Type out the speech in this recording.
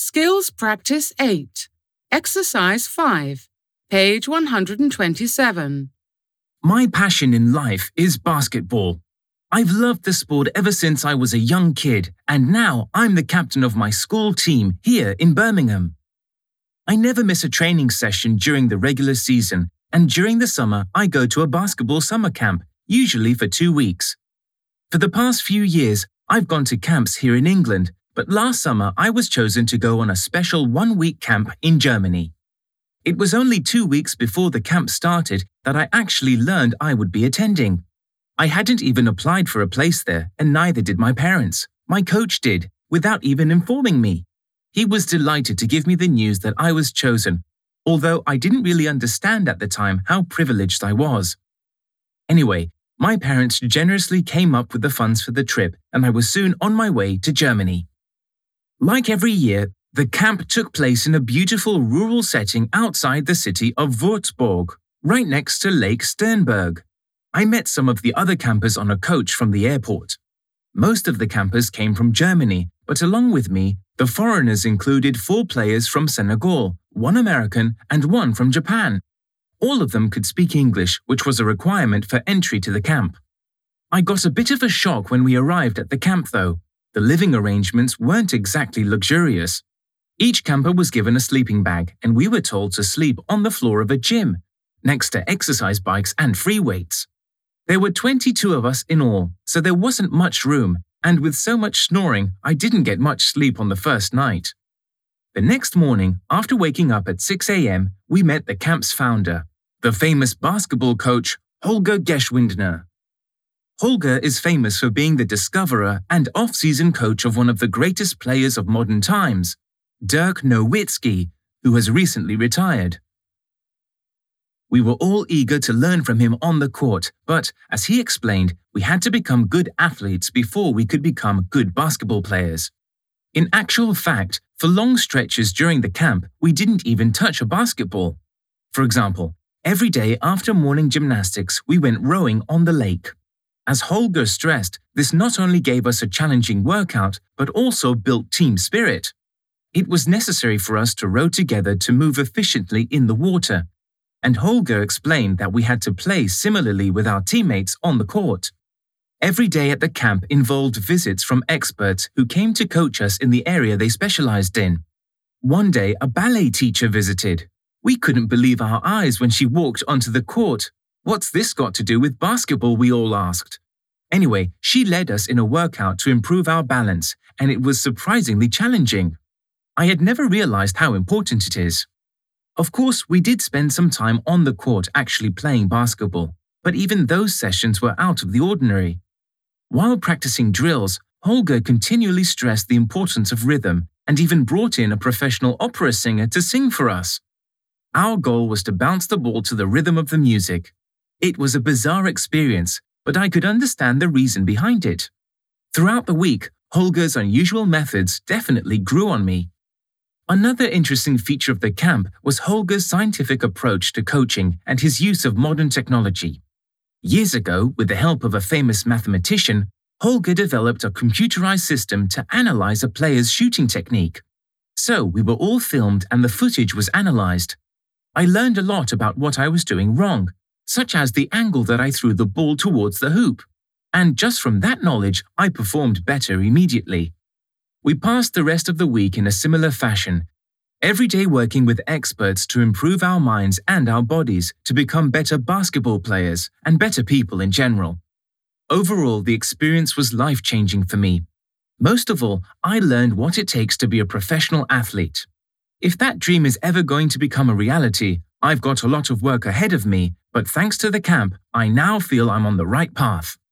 Skills Practice 8, Exercise 5, page 127. My passion in life is basketball. I've loved the sport ever since I was a young kid, and now I'm the captain of my school team here in Birmingham. I never miss a training session during the regular season, and during the summer I go to a basketball summer camp, usually for 2 weeks. For the past few years, I've gone to camps here in England, but last summer I was chosen to go on a special 1-week camp in Germany. It was only 2 weeks before the camp started that I actually learned I would be attending. I hadn't even applied for a place there, and neither did my parents. My coach did, without even informing me. He was delighted to give me the news that I was chosen, although I didn't really understand at the time how privileged I was. Anyway, my parents generously came up with the funds for the trip, and I was soon on my way to Germany. Like every year, the camp took place in a beautiful rural setting outside the city of Würzburg, right next to Lake Sternberg. I met some of the other campers on a coach from the airport. Most of the campers came from Germany, but along with me, the foreigners included 4 players from Senegal, 1 American, and 1 from Japan. All of them could speak English, which was a requirement for entry to the camp. I got a bit of a shock when we arrived at the camp, though. The living arrangements weren't exactly luxurious. Each camper was given a sleeping bag, and we were told to sleep on the floor of a gym, next to exercise bikes and free weights. There were 22 of us in all, so there wasn't much room, and with so much snoring, I didn't get much sleep on the first night. The next morning, after waking up at 6 a.m., we met the camp's founder, the famous basketball coach Holger Geschwindner. Holger is famous for being the discoverer and off-season coach of one of the greatest players of modern times, Dirk Nowitzki, who has recently retired. We were all eager to learn from him on the court, but, as he explained, we had to become good athletes before we could become good basketball players. In actual fact, for long stretches during the camp, we didn't even touch a basketball. For example, every day after morning gymnastics, we went rowing on the lake. As Holger stressed, this not only gave us a challenging workout, but also built team spirit. It was necessary for us to row together to move efficiently in the water, and Holger explained that we had to play similarly with our teammates on the court. Every day at the camp involved visits from experts who came to coach us in the area they specialized in. One day, a ballet teacher visited. We couldn't believe our eyes when she walked onto the court. "What's this got to do with basketball?" we all asked. Anyway, she led us in a workout to improve our balance, and it was surprisingly challenging. I had never realized how important it is. Of course, we did spend some time on the court actually playing basketball, but even those sessions were out of the ordinary. While practicing drills, Holger continually stressed the importance of rhythm and even brought in a professional opera singer to sing for us. Our goal was to bounce the ball to the rhythm of the music. It was a bizarre experience, but I could understand the reason behind it. Throughout the week, Holger's unusual methods definitely grew on me. Another interesting feature of the camp was Holger's scientific approach to coaching and his use of modern technology. Years ago, with the help of a famous mathematician, Holger developed a computerized system to analyze a player's shooting technique. So we were all filmed and the footage was analyzed. I learned a lot about what I was doing wrong, such as the angle that I threw the ball towards the hoop. And just from that knowledge, I performed better immediately. We passed the rest of the week in a similar fashion, every day working with experts to improve our minds and our bodies to become better basketball players and better people in general. Overall, the experience was life-changing for me. Most of all, I learned what it takes to be a professional athlete. If that dream is ever going to become a reality, I've got a lot of work ahead of me, but thanks to the camp, I now feel I'm on the right path.